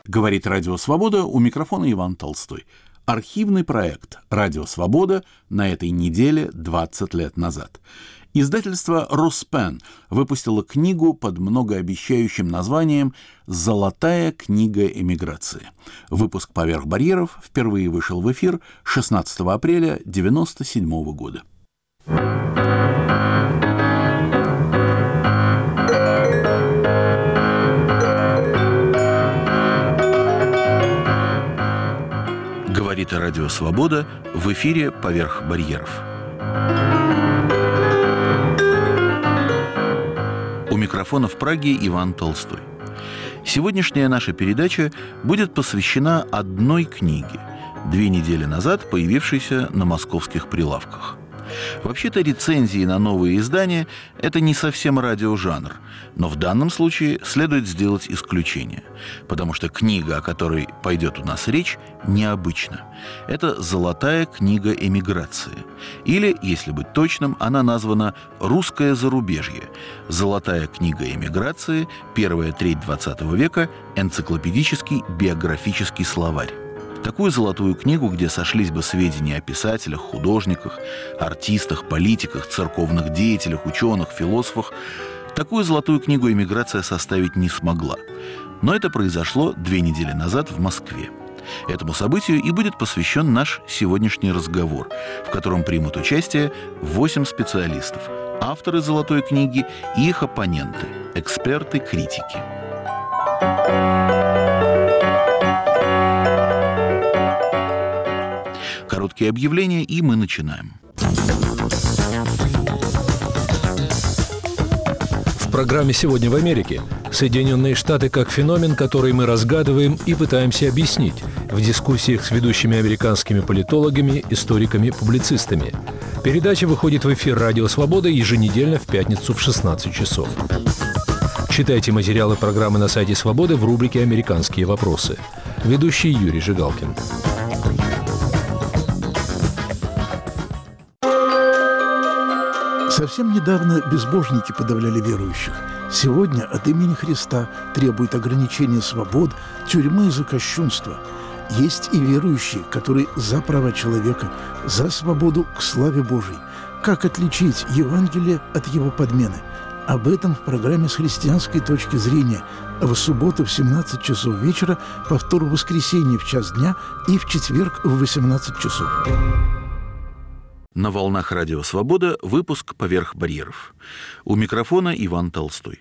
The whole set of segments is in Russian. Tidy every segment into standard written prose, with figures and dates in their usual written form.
Говорит Радио Свобода, у микрофона Иван Толстой. Архивный проект «Радио Свобода» на этой неделе 20 лет назад. Издательство «Роспен» выпустило книгу под многообещающим названием «Золотая книга эмиграции». Выпуск «Поверх барьеров» впервые вышел в эфир 16 апреля 1997 года. Говорит Радио Свобода, в эфире «Поверх барьеров». У микрофона в Праге Иван Толстой. Сегодняшняя наша передача будет посвящена одной книге, 2 недели назад появившейся на московских прилавках. Вообще-то рецензии на новые издания – это не совсем радиожанр, но в данном случае следует сделать исключение, потому что книга, о которой пойдет у нас речь, необычна. Это «Золотая книга эмиграции». Или, если быть точным, она названа «Русское зарубежье. Золотая книга эмиграции. Первая треть XX века. Энциклопедический биографический словарь». Такую золотую книгу, где сошлись бы сведения о писателях, художниках, артистах, политиках, церковных деятелях, ученых, философах, такую золотую книгу эмиграция составить не смогла. Но это произошло 2 недели назад в Москве. Этому событию и будет посвящен наш сегодняшний разговор, в котором примут участие 8 специалистов, авторы золотой книги и их оппоненты, эксперты, критики. Короткие объявления, и мы начинаем. В программе «Сегодня в Америке» Соединенные Штаты как феномен, который мы разгадываем и пытаемся объяснить в дискуссиях с ведущими американскими политологами, историками, публицистами. Передача выходит в эфир «Радио Свобода» еженедельно в пятницу в 16 часов. Читайте материалы программы на сайте «Свободы» в рубрике «Американские вопросы». Ведущий Юрий Жигалкин. Совсем недавно безбожники подавляли верующих. Сегодня от имени Христа требуют ограничения свобод, тюрьмы за кощунство. Есть и верующие, которые за права человека, за свободу к славе Божией. Как отличить Евангелие от его подмены? Об этом в программе «С христианской точки зрения». В субботу в 17 часов вечера, повтор в воскресенье в час дня и в четверг в 18 часов. На волнах Радио Свобода выпуск «Поверх барьеров». У микрофона Иван Толстой.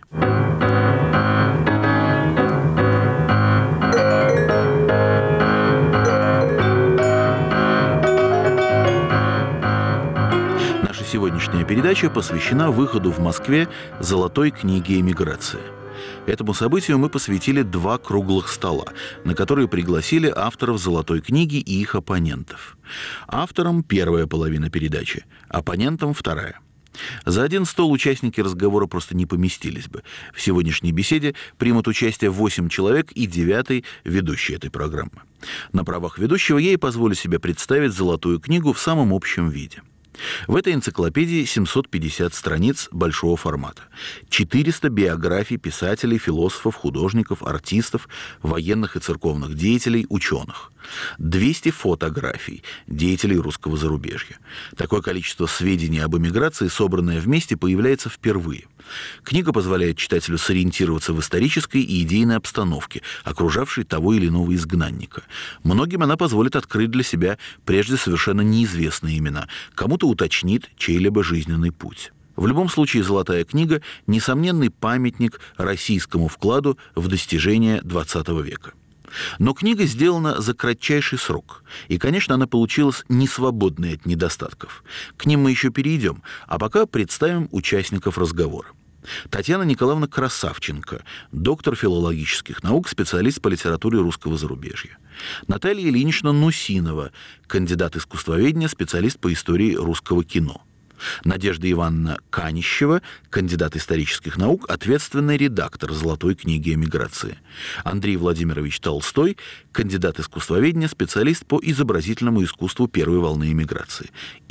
Наша сегодняшняя передача посвящена выходу в Москве «Золотой книги эмиграции». Этому событию мы посвятили 2 круглых стола, на которые пригласили авторов «Золотой книги» и их оппонентов. Авторам первая половина передачи, оппонентам вторая. За один стол участники разговора просто не поместились бы. В сегодняшней беседе примут участие 8 человек и 9-й ведущий этой программы. На правах ведущего я и позволю себе представить «Золотую книгу» в самом общем виде. В этой энциклопедии 750 страниц большого формата, 400 биографий писателей, философов, художников, артистов, военных и церковных деятелей, ученых, 200 фотографий деятелей русского зарубежья. Такое количество сведений об эмиграции, собранное вместе, появляется впервые. Книга позволяет читателю сориентироваться в исторической и идейной обстановке, окружавшей того или иного изгнанника. Многим она позволит открыть для себя прежде совершенно неизвестные имена, кому-то уточнит чей-либо жизненный путь. В любом случае, «Золотая книга» – несомненный памятник российскому вкладу в достижения XX века. Но книга сделана за кратчайший срок. И, конечно, она получилась несвободной от недостатков. К ним мы еще перейдем, а пока представим участников разговора. Татьяна Николаевна Красавченко, доктор филологических наук, специалист по литературе русского зарубежья. Наталья Ильинична Нусинова, кандидат искусствоведения, специалист по истории русского кино. Надежда Ивановна Канищева, кандидат исторических наук, ответственный редактор «Золотой книги эмиграции». Андрей Владимирович Толстой, кандидат искусствоведения, специалист по изобразительному искусству первой волны эмиграции. И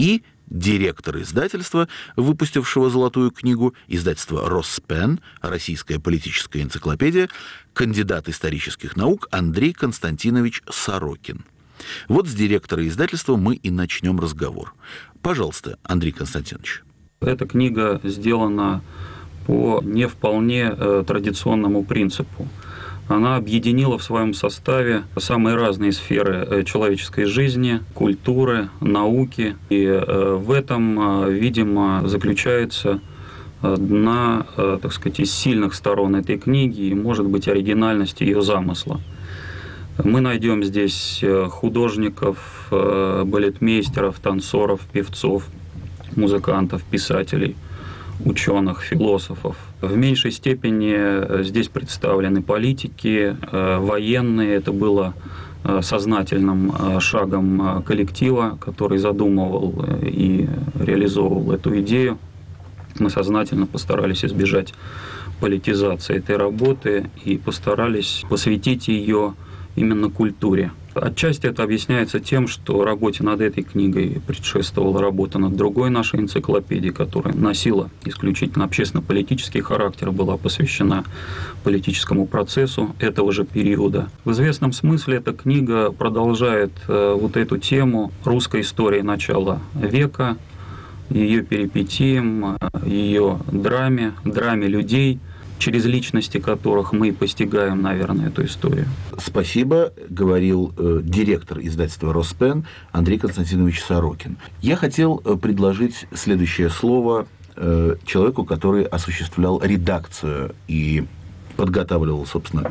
директор издательства, выпустившего «Золотую книгу», издательство «Роспен», российская политическая энциклопедия, кандидат исторических наук Андрей Константинович Сорокин. Вот с директора издательства мы и начнем разговор. Пожалуйста, Андрей Константинович. Эта книга сделана по не вполне традиционному принципу. Она объединила в своем составе самые разные сферы человеческой жизни, культуры, науки. И в этом, видимо, заключается одна, так сказать, из сильных сторон этой книги и, может быть, оригинальность ее замысла. Мы найдем здесь художников, балетмейстеров, танцоров, певцов, музыкантов, писателей, ученых, философов. В меньшей степени здесь представлены политики, военные. Это было сознательным шагом коллектива, который задумывал и реализовывал эту идею. Мы сознательно постарались избежать политизации этой работы и постарались посвятить ее именно культуре. Отчасти это объясняется тем, что работе над этой книгой предшествовала работа над другой нашей энциклопедией, которая носила исключительно общественно-политический характер, была посвящена политическому процессу этого же периода. В известном смысле эта книга продолжает вот эту тему русской истории начала века, ее перипетиям, ее драме людей, через личности которых мы постигаем, наверное, эту историю. Спасибо, говорил директор издательства «Роспен» Андрей Константинович Сорокин. Я хотел предложить следующее слово человеку, который осуществлял редакцию и подготавливал, собственно,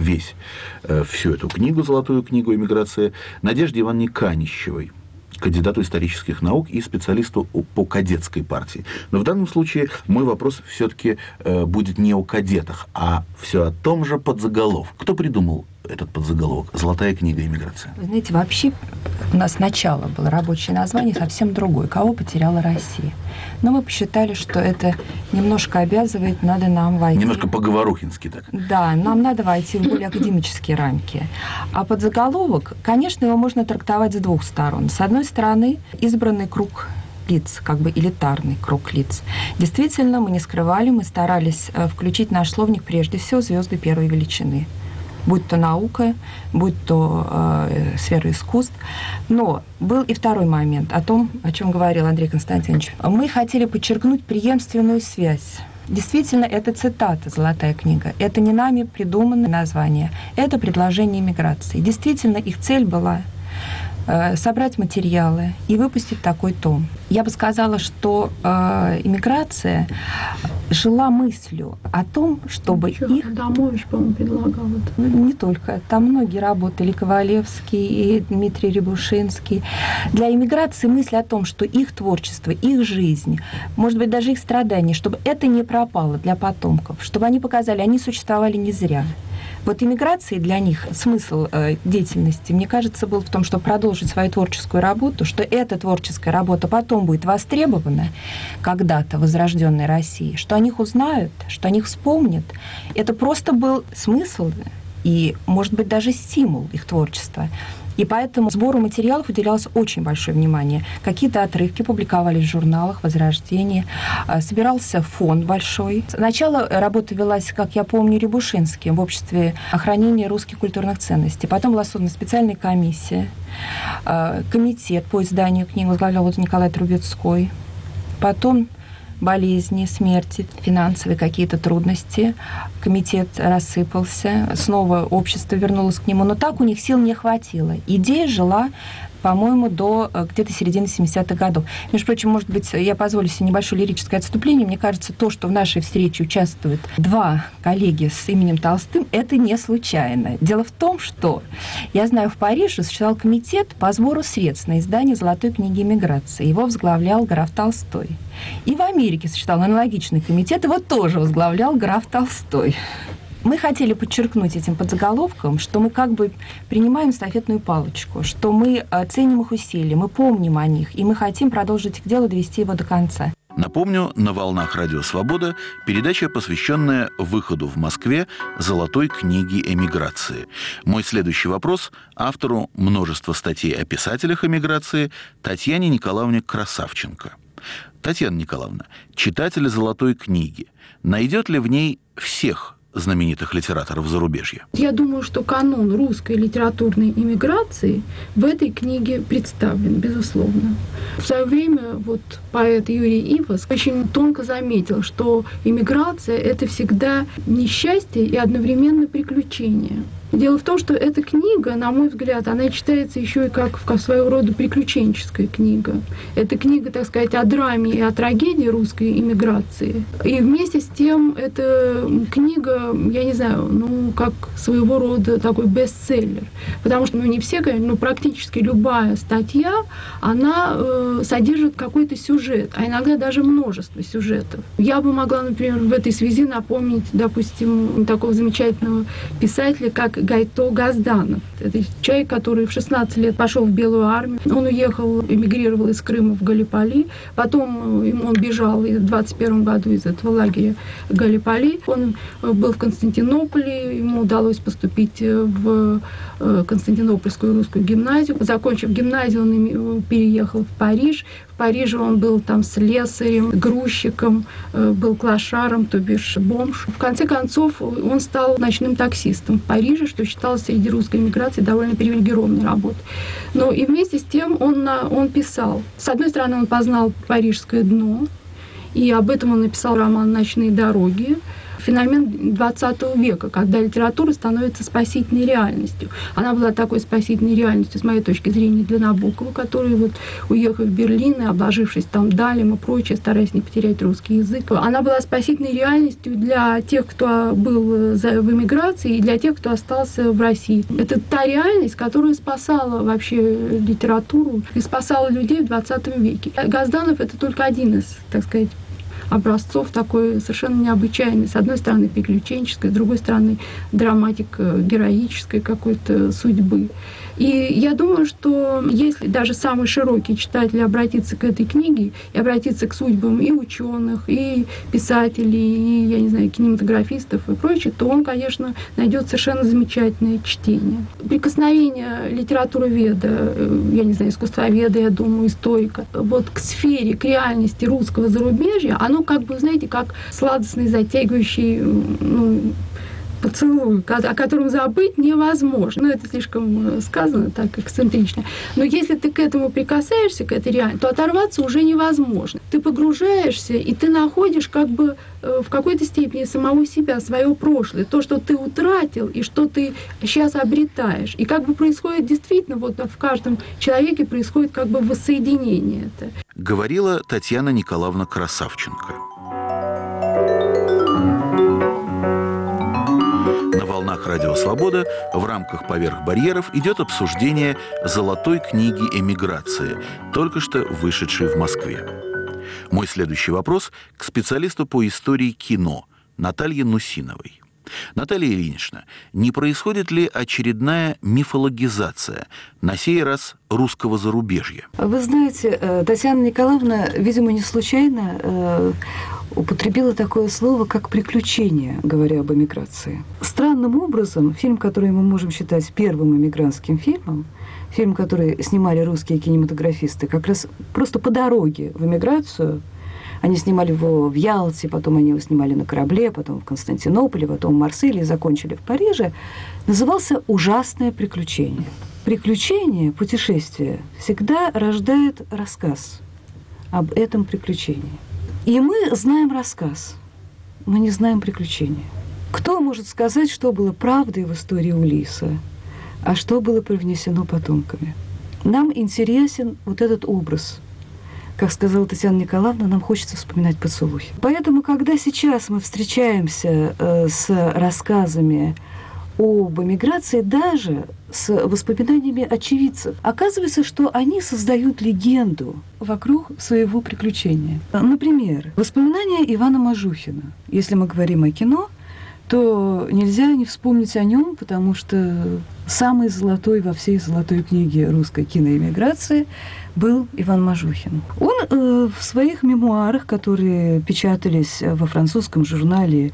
всю эту книгу, «Золотую книгу эмиграции», Надежде Ивановне Канищевой, кандидату исторических наук и специалисту по кадетской партии. Но в данном случае мой вопрос все-таки будет не о кадетах, а все о том же подзаголовке. Кто придумал этот подзаголовок «Золотая книга эмиграции»? Вы знаете, вообще у нас сначала было рабочее название совсем другое. «Кого потеряла Россия?». Но мы посчитали, что это немножко обязывает, надо нам войти... Немножко по-говорухински так. Да, нам надо войти в более академические рамки. А подзаголовок, конечно, его можно трактовать с двух сторон. С одной стороны, избранный круг лиц, как бы элитарный круг лиц. Действительно, мы не скрывали, мы старались включить в наш словник прежде всего звезды первой величины. Будь то наука, будь то сфера искусств. Но был и второй момент, о том, о чем говорил Андрей Константинович. Мы хотели подчеркнуть преемственную связь. Действительно, это цитата «Золотая книга». Это не нами придуманное название. Это предложение эмиграции. Действительно, их цель была собрать материалы и выпустить такой том. Я бы сказала, что эмиграция жила мыслью о том, чтобы их... Адамович, по-моему, предлагал это. Не только. Там многие работали, Ковалевский и Дмитрий Рябушинский. Для эмиграции мысль о том, что их творчество, их жизнь, может быть, даже их страдания, чтобы это не пропало для потомков, чтобы они показали, они существовали не зря. Вот эмиграции для них смысл деятельности, мне кажется, был в том, чтобы продолжить свою творческую работу, что эта творческая работа потом будет востребована когда-то в возрожденной России, что о них узнают, что о них вспомнят. Это просто был смысл и, может быть, даже стимул их творчества. И поэтому сбору материалов уделялось очень большое внимание. Какие-то отрывки публиковались в журналах «Возрождение». Собирался фонд большой. Сначала работа велась, как я помню, Рябушинским в Обществе охранения русских культурных ценностей. Потом была создана специальная комиссия, комитет по изданию книг возглавлял вот Николай Трубецкой. Потом болезни, смерти, финансовые какие-то трудности. Комитет рассыпался, снова общество вернулось к нему, но так у них сил не хватило. Идея жила, по-моему, до где-то середины 70-х годов. Между прочим, может быть, я позволю себе небольшое лирическое отступление. Мне кажется, то, что в нашей встрече участвуют два коллеги с именем Толстым, это не случайно. Дело в том, что, я знаю, в Париже существовал комитет по сбору средств на издание «Золотой книги эмиграции». Его возглавлял граф Толстой. И в Америке существовал аналогичный комитет, его тоже возглавлял граф Толстой. Мы хотели подчеркнуть этим подзаголовком, что мы как бы принимаем эстафетную палочку, что мы ценим их усилия, мы помним о них, и мы хотим продолжить их дело, довести его до конца. Напомню, на волнах «Радио Свобода» передача, посвященная выходу в Москве «Золотой книги эмиграции». Мой следующий вопрос автору множества статей о писателях эмиграции Татьяне Николаевне Красавченко. Татьяна Николаевна, читатель «Золотой книги» найдет ли в ней всех знаменитых литераторов зарубежья? Я думаю, что канон русской литературной иммиграции в этой книге представлен, безусловно. В свое время поэт Юрий Ивас очень тонко заметил, что иммиграция — это всегда несчастье и одновременно приключение. Дело в том, что эта книга, на мой взгляд, она читается еще и как своего рода приключенческая книга. Это книга, так сказать, о драме и о трагедии русской иммиграции. И вместе с тем эта книга, я не знаю, как своего рода такой бестселлер. Потому что, не все, конечно, практически любая статья, она содержит какой-то сюжет, а иногда даже множество сюжетов. Я бы могла, например, в этой связи напомнить, допустим, такого замечательного писателя, как Гайто Газданов. Это человек, который в 16 лет пошел в Белую армию. Он уехал, эмигрировал из Крыма в Галиполи. Потом он бежал в 21 году из этого лагеря Галиполи. Он был в Константинополе. Ему удалось поступить в Константинопольскую русскую гимназию. Закончив гимназию, он переехал в Париж. В Париже он был там слесарем, грузчиком, был клошаром, то бишь бомж. В конце концов, он стал ночным таксистом в Париже, что считалось среди русской эмиграции довольно привилегированной работой. Но и вместе с тем он писал. С одной стороны, он познал парижское дно, и об этом он написал роман «Ночные дороги». Феномен 20 века, когда литература становится спасительной реальностью. Она была такой спасительной реальностью, с моей точки зрения, для Набокова, который, уехав в Берлин и обложившись там Далем и прочее, стараясь не потерять русский язык, она была спасительной реальностью для тех, кто был в эмиграции, и для тех, кто остался в России. Это та реальность, которая спасала вообще литературу и спасала людей в 20 веке. Газданов — это только один из, так сказать, образцов такой совершенно необычайной. С одной стороны, приключенческой, с другой стороны, драматик героической какой-то судьбы. И я думаю, что если даже самый широкий читатель обратится к этой книге и обратится к судьбам и ученых, и писателей, и, я не знаю, кинематографистов и прочее, то он, конечно, найдет совершенно замечательное чтение. Прикосновение литературоведа, я не знаю, искусствоведа, я думаю, историка, к сфере, к реальности русского зарубежья, оно знаете, как сладостный, затягивающий, поцелуй, о котором забыть невозможно. Это слишком сказано так эксцентрично. Но если ты к этому прикасаешься, к этой реальности, то оторваться уже невозможно. Ты погружаешься, и ты находишь в какой-то степени самого себя, свое прошлое, то, что ты утратил, и что ты сейчас обретаешь. И происходит действительно, в каждом человеке происходит воссоединение это. Говорила Татьяна Николаевна Красавченко. На волнах «Радио Свобода» в рамках «Поверх барьеров» идет обсуждение «Золотой книги эмиграции», только что вышедшей в Москве. Мой следующий вопрос к специалисту по истории кино Наталье Нусиновой. Наталья Ильинична, не происходит ли очередная мифологизация, на сей раз русского зарубежья? Вы знаете, Татьяна Николаевна, видимо, не случайно употребила такое слово, как «приключение», говоря об эмиграции. Странным образом, фильм, который мы можем считать первым эмигрантским фильмом, фильм, который снимали русские кинематографисты, как раз просто по дороге в эмиграцию. Они снимали его в Ялте, потом они его снимали на корабле, потом в Константинополе, потом в Марселе и закончили в Париже, назывался «Ужасное приключение». Приключение, путешествие всегда рождает рассказ об этом приключении. И мы знаем рассказ, мы не знаем приключения. Кто может сказать, что было правдой в истории Улисса, а что было привнесено потомками? Нам интересен этот образ. Как сказала Татьяна Николаевна, нам хочется вспоминать поцелуй. Поэтому, когда сейчас мы встречаемся с рассказами об эмиграции, даже с воспоминаниями очевидцев, оказывается, что они создают легенду вокруг своего приключения. Например, воспоминания Ивана Мажухина. Если мы говорим о кино, то нельзя не вспомнить о нем, потому что самый золотой во всей золотой книге русской киноэмиграции был Иван Мажухин. Он в своих мемуарах, которые печатались во французском журнале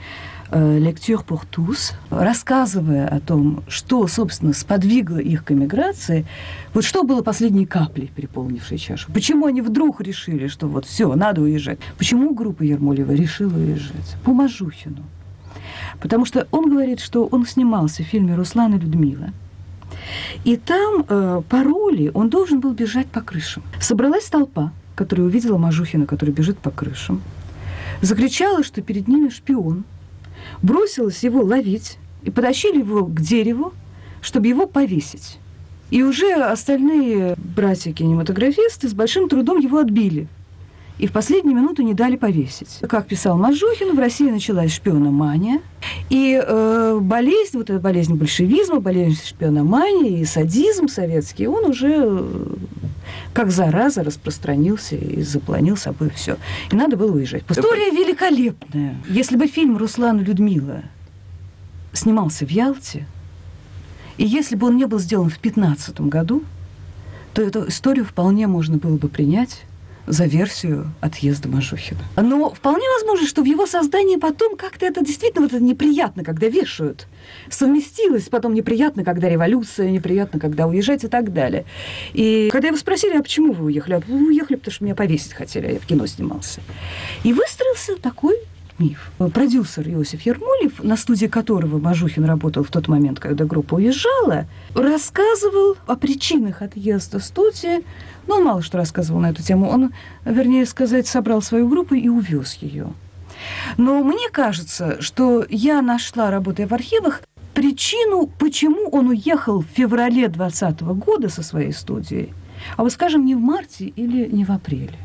«Lecture pour tous», рассказывая о том, что, собственно, сподвигло их к эмиграции, вот что было последней каплей, переполнившей чашу. Почему они вдруг решили, что вот все, надо уезжать? Почему группа Ермолева решила уезжать? По Мажухину. Потому что он говорит, что он снимался в фильме «Руслан и Людмила». И там по роли он должен был бежать по крышам. Собралась толпа, которая увидела Мажухина, который бежит по крышам, закричала, что перед ними шпион, бросилась его ловить и потащили его к дереву, чтобы его повесить. И уже остальные братья-кинематографисты с большим трудом его отбили. И в последнюю минуту не дали повесить. Как писал Мажухин, в России началась шпиономания. И болезнь, вот эта болезнь большевизма, болезнь шпиономании и садизм советский, он уже как зараза распространился и запланил собой все. И надо было уезжать. История великолепная. Если бы фильм «Руслан и Людмила» снимался в Ялте, и если бы он не был сделан в 2015 году, то эту историю вполне можно было бы принять за версию отъезда Мажухина. Но вполне возможно, что в его создании потом как-то это действительно вот это неприятно, когда вешают. Совместилось потом неприятно, когда революция, неприятно, когда уезжать и так далее. И когда его спросили, а почему вы уехали? Вы уехали, потому что меня повесить хотели, а я в кино снимался. И выстроился такой миф. Продюсер Иосиф Ермолев, на студии которого Мажухин работал в тот момент, когда группа уезжала, рассказывал о причинах отъезда студии. Но он мало что рассказывал на эту тему. Он, вернее сказать, собрал свою группу и увез ее. Но мне кажется, что я нашла, работая в архивах, причину, почему он уехал в феврале 2020 года со своей студией, а вот, скажем, не в марте или не в апреле.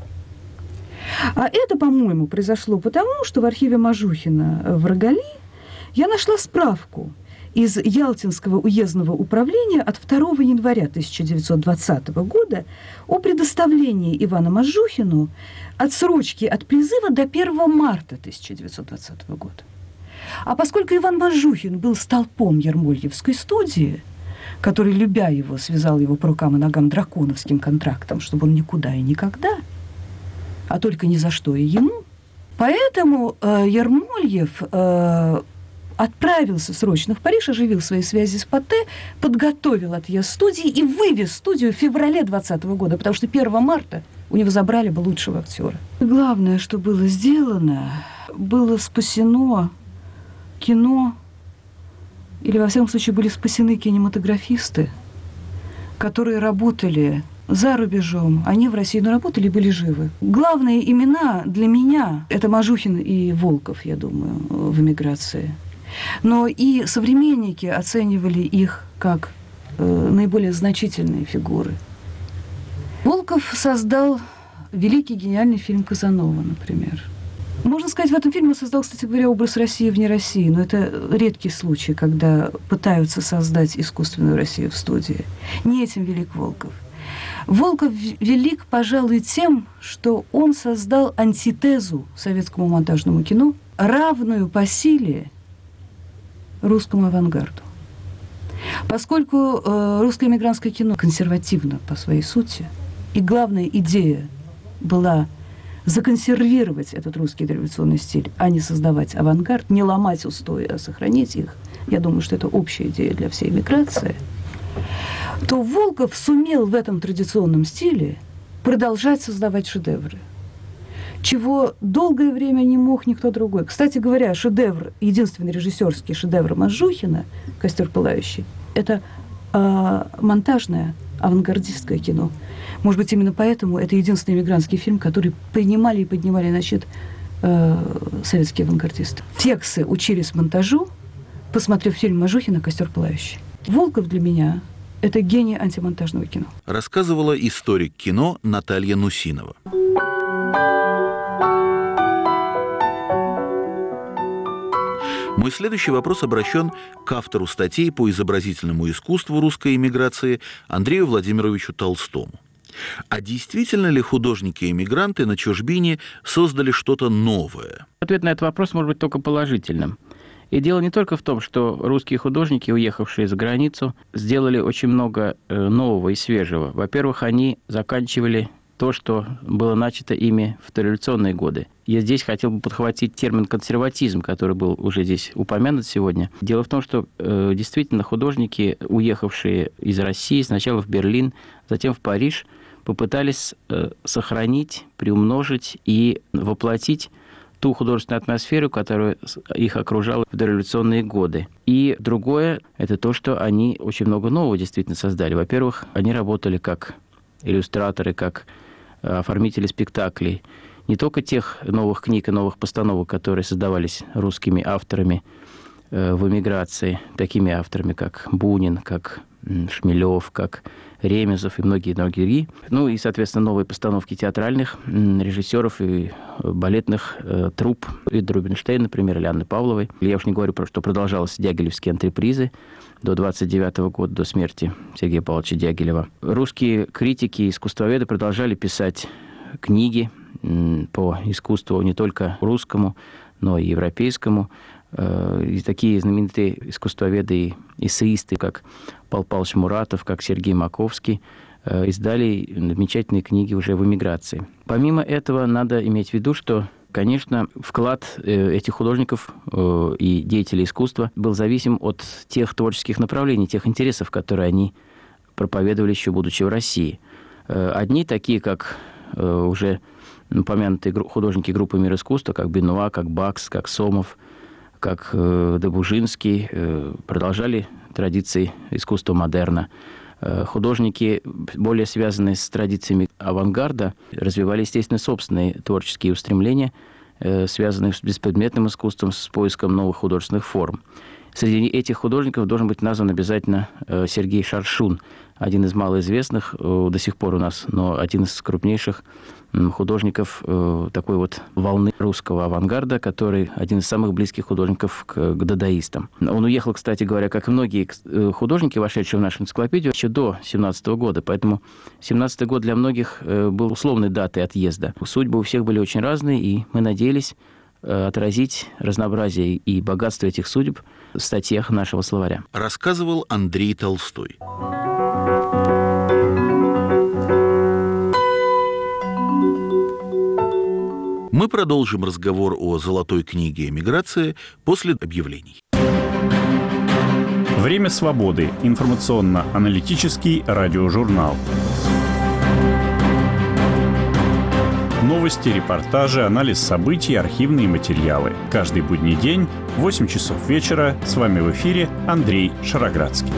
А это, по-моему, произошло потому, что в архиве Мажухина в Рогали я нашла справку из Ялтинского уездного управления от 2 января 1920 года о предоставлении Ивану Мажухину отсрочки от призыва до 1 марта 1920 года. А поскольку Иван Мажухин был столпом Ермольевской студии, который, любя его, связал его по рукам и ногам драконовским контрактом, чтобы он никуда и никогда, а только ни за что и ему, поэтому Ермольев отправился срочно в Париж, оживил свои связи с Патте, подготовил отъезд студии и вывез студию в феврале 2020 года, потому что 1 марта у него забрали бы лучшего актера. Главное, что было сделано, было спасено кино, или, во всяком случае, были спасены кинематографисты, которые работали за рубежом, они в России, но работали и были живы. Главные имена для меня – это Мажухин и Волков, я думаю, в эмиграции. Но и современники оценивали их как наиболее значительные фигуры. Волков создал великий гениальный фильм «Казанова», например. Можно сказать, в этом фильме он создал, кстати говоря, образ России вне России, но это редкий случай, когда пытаются создать искусственную Россию в студии. Не этим велик Волков. Волков велик, пожалуй, тем, что он создал антитезу советскому монтажному кино, равную по русскому авангарду. Поскольку русское эмигрантское кино консервативно по своей сути, и главная идея была законсервировать этот русский революционный стиль, а не создавать авангард, не ломать устои, а сохранить их, я думаю, что это общая идея для всей эмиграции, то Волков сумел в этом традиционном стиле продолжать создавать шедевры, чего долгое время не мог никто другой. Кстати говоря, шедевр, единственный режиссерский шедевр Мажухина «Костер пылающий», это монтажное авангардистское кино. Может быть, именно поэтому это единственный эмигрантский фильм, который принимали и поднимали на щит советские авангардисты. Фексы учились монтажу, посмотрев фильм Мажухина «Костер пылающий». Волков для меня – это гений антимонтажного кино. Рассказывала историк кино Наталья Нусинова. Мой следующий вопрос обращен к автору статей по изобразительному искусству русской эмиграции Андрею Владимировичу Толстому. А действительно ли художники-эмигранты на чужбине создали что-то новое? Ответ на этот вопрос может быть только положительным. И дело не только в том, что русские художники, уехавшие за границу, сделали очень много нового и свежего. Во-первых, они заканчивали то, что было начато ими в дореволюционные годы. Я здесь хотел бы подхватить термин «консерватизм», который был уже здесь упомянут сегодня. Дело в том, что действительно художники, уехавшие из России сначала в Берлин, затем в Париж, попытались сохранить, приумножить и воплотить ту художественную атмосферу, которая их окружала в дореволюционные годы. И другое – это то, что они очень много нового действительно создали. Во-первых, они работали как иллюстраторы, как оформители спектаклей. Не только тех новых книг и новых постановок, которые создавались русскими авторами в эмиграции, такими авторами, как Бунин, как Шмелев, как Ремезов и многие другие. Ну и, соответственно, новые постановки театральных режиссеров и балетных труп Иды Рубинштейн, например, или Анны Павловой. Я уж не говорю про, что продолжалось дягилевские антрепризы до 29 года, до смерти Сергея Павловича Дягилева. Русские критики и искусствоведы продолжали писать книги по искусству не только русскому, но и европейскому. И такие знаменитые искусствоведы и эссеисты, как Павел Павлович Муратов, как Сергей Маковский, издали замечательные книги уже в эмиграции. Помимо этого, надо иметь в виду, что, конечно, вклад этих художников и деятелей искусства был зависим от тех творческих направлений, тех интересов, которые они проповедовали еще будучи в России. Одни такие, как уже упомянутые художники группы «Мир искусства», как Бенуа, как Бакс, как Сомов, как Добужинский, продолжали традиции искусства модерна. Художники, более связанные с традициями авангарда, развивали, естественно, собственные творческие устремления, связанные с беспредметным искусством, с поиском новых художественных форм. Среди этих художников должен быть назван обязательно Сергей Шаршун, один из малоизвестных до сих пор у нас, но один из крупнейших художников такой вот волны русского авангарда, который один из самых близких художников к дадаистам. Он уехал, кстати говоря, как и многие художники, вошедшие в нашу энциклопедию, еще до 1917 года. Поэтому 1917 год для многих был условной датой отъезда. Судьбы у всех были очень разные, и мы надеялись отразить разнообразие и богатство этих судеб в статьях нашего словаря. Рассказывал Андрей Толстой. Мы продолжим разговор о золотой книге эмиграции после объявлений. Время свободы. Информационно-аналитический радиожурнал. Новости, репортажи, анализ событий, архивные материалы. Каждый будний день в 8 часов вечера. С вами в эфире Андрей Шароградский.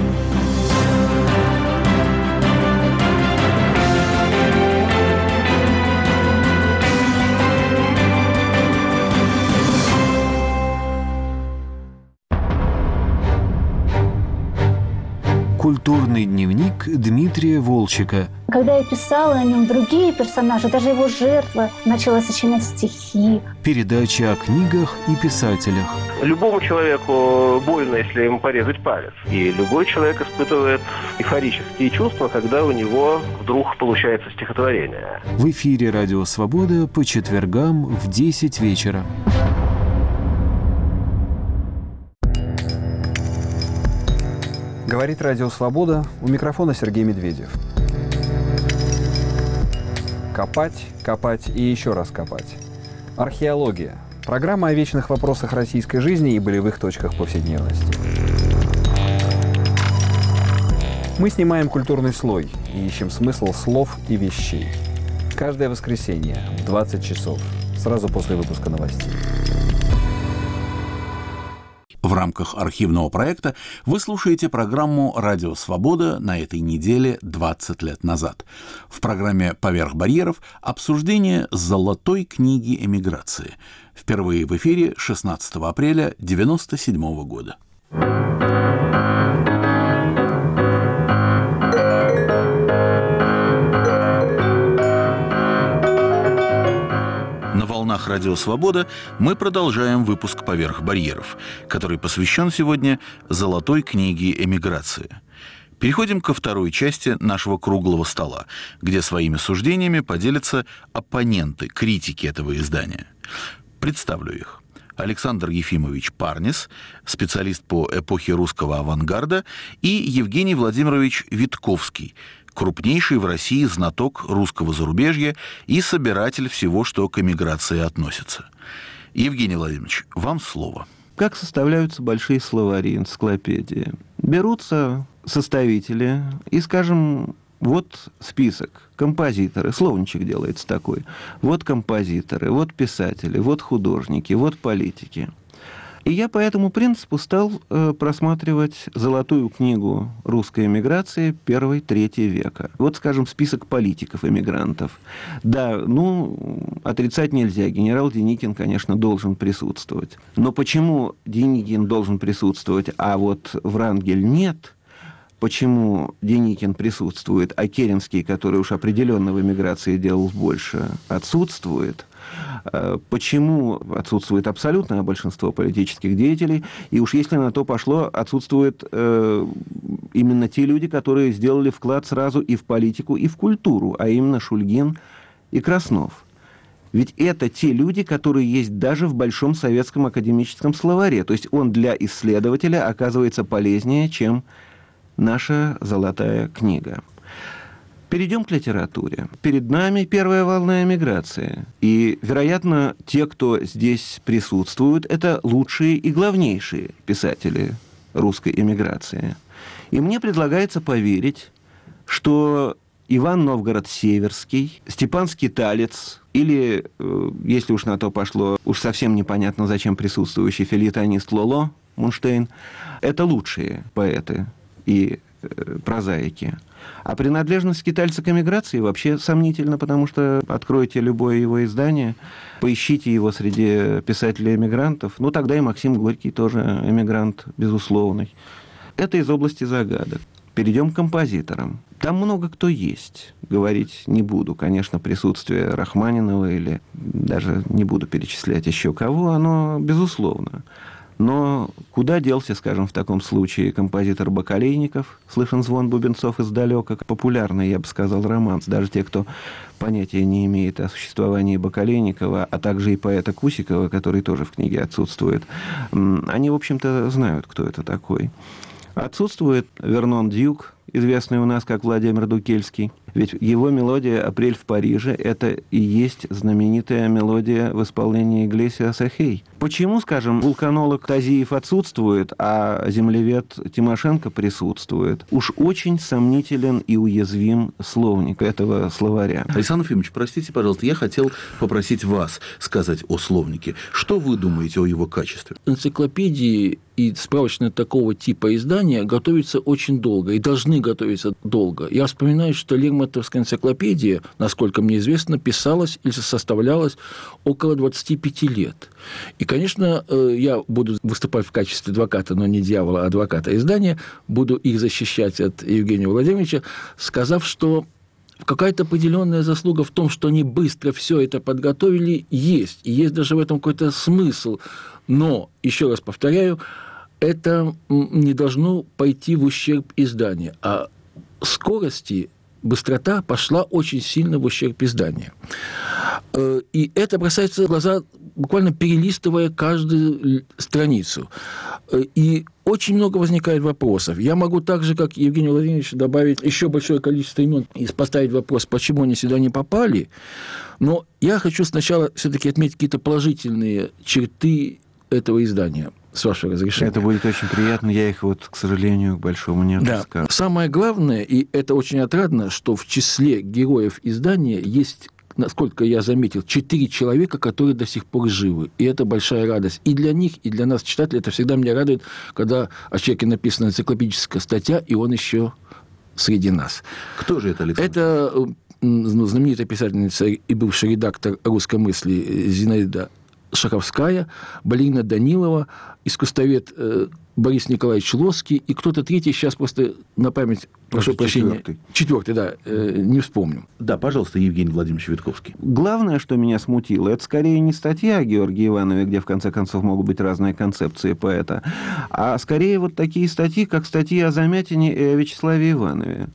Культурный дневник Дмитрия Волчека. Когда я писала о нем, другие персонажи, даже его жертва, начала сочинять стихи. Передача о книгах и писателях. Любому человеку больно, если ему порезать палец. И любой человек испытывает эйфорические чувства, когда у него вдруг получается стихотворение. В эфире «Радио Свобода» по четвергам в 10 вечера. Говорит «Радио Свобода», у микрофона Сергей Медведев. Копать, копать и еще раз копать. Археология. Программа о вечных вопросах российской жизни и болевых точках повседневности. Мы снимаем культурный слой и ищем смысл слов и вещей. Каждое воскресенье в 20 часов, сразу после выпуска новостей. В рамках архивного проекта вы слушаете программу «Радио Свобода» на этой неделе 20 лет назад. В программе «Поверх барьеров» обсуждение золотой книги эмиграции. Впервые в эфире 16 апреля 1997 года. На волнах «Радио Свобода» мы продолжаем выпуск «Поверх барьеров», который посвящен сегодня золотой книге эмиграции. Переходим ко второй части нашего круглого стола, где своими суждениями поделятся оппоненты, критики этого издания. Представлю их. Александр Ефимович Парнис, специалист по эпохе русского авангарда, и Евгений Владимирович Витковский, крупнейший в России знаток русского зарубежья и собиратель всего, что к эмиграции относится. Евгений Владимирович, вам слово. Как составляются большие словари, энциклопедии? Берутся составители и, скажем, вот список, композиторы, словничек делается такой. Вот композиторы, вот писатели, вот художники, вот политики. И я по этому принципу стал просматривать золотую книгу русской эмиграции 1-3 века. Вот, скажем, список политиков-эмигрантов. Да, отрицать нельзя. Генерал Деникин, конечно, должен присутствовать. Но почему Деникин должен присутствовать, а вот Врангель нет? Почему Деникин присутствует, а Керенский, который уж определенно в эмиграции делал больше, отсутствует? Почему отсутствует абсолютное большинство политических деятелей? И уж если на то пошло, отсутствуют именно те люди, которые сделали вклад сразу и в политику, и в культуру, а именно Шульгин и Краснов. Ведь это те люди, которые есть даже в Большом советском академическом словаре. То есть он для исследователя оказывается полезнее, чем наша золотая книга. Перейдем к литературе. Перед нами первая волна эмиграции. И, вероятно, те, кто здесь присутствуют, это лучшие и главнейшие писатели русской эмиграции. И мне предлагается поверить, что Иван Новгород-Северский, Степан Скиталец или, если уж на то пошло, уж совсем непонятно, зачем присутствующий фельетонист Лоло Мунштейн, это лучшие поэты и прозаики. А принадлежность скитальца к эмиграции вообще сомнительна, потому что откройте любое его издание, поищите его среди писателей-эмигрантов, тогда и Максим Горький тоже эмигрант безусловный. Это из области загадок. Перейдем к композиторам. Там много кто есть. Говорить не буду. Конечно, присутствие Рахманинова или даже не буду перечислять еще кого, оно безусловно. Но куда делся, скажем, в таком случае композитор Бакалейников? Слышен звон бубенцов издалека. Популярный, я бы сказал, романс. Даже те, кто понятия не имеет о существовании Бакалейникова, а также и поэта Кусикова, который тоже в книге отсутствует, они, в общем-то, знают, кто это такой. Отсутствует Вернон Дьюк, известный у нас как Владимир Дукельский. Ведь его мелодия «Апрель в Париже» — это и есть знаменитая мелодия в исполнении Иглесиаса «Хей». Почему, скажем, вулканолог Тазиев отсутствует, а землевед Тимошенко присутствует? Уж очень сомнителен и уязвим словник этого словаря. Александр Ефимович, простите, пожалуйста, я хотел попросить вас сказать о словнике. Что вы думаете о его качестве? Энциклопедии и справочные такого типа издания готовятся очень долго и должны готовиться долго. Я вспоминаю, что Лермонтовская энциклопедия, насколько мне известно, писалась или составлялась около 25 лет. И, конечно, я буду выступать в качестве адвоката, но не дьявола, а адвоката издания, буду их защищать от Евгения Владимировича, сказав, что какая-то определенная заслуга в том, что они быстро все это подготовили, есть. И есть даже в этом какой-то смысл. Но, еще раз повторяю, это не должно пойти в ущерб издания. А скорости, быстрота пошла очень сильно в ущерб издания. И это бросается в глаза, буквально перелистывая каждую страницу. И очень много возникает вопросов. Я могу так же, как Евгений Владимирович, добавить еще большое количество имен и поставить вопрос, почему они сюда не попали. Но я хочу сначала все-таки отметить какие-то положительные черты этого издания, с вашего разрешения. Это будет очень приятно. Я их, к сожалению, к большому не отпускаю. Да. Самое главное, и это очень отрадно, что в числе героев издания есть, насколько я заметил, 4 человека, которые до сих пор живы. И это большая радость. И для них, и для нас, читателей, это всегда меня радует, когда о человеке написана энциклопедическая статья, и он еще среди нас. Кто же это, Александр? Это знаменитая писательница и бывший редактор «Русской мысли» Зинаида Шаховская, Балерина Данилова, искусствовед Борис Николаевич Лоский и кто-то третий, сейчас просто на память, прошу прощения. Четвертый, да, не вспомню. Да, пожалуйста, Евгений Владимирович Витковский. Главное, что меня смутило, это скорее не статья о Георгии Иванове, где, в конце концов, могут быть разные концепции поэта, а скорее такие статьи, как статьи о Замятине и о Вячеславе Иванове.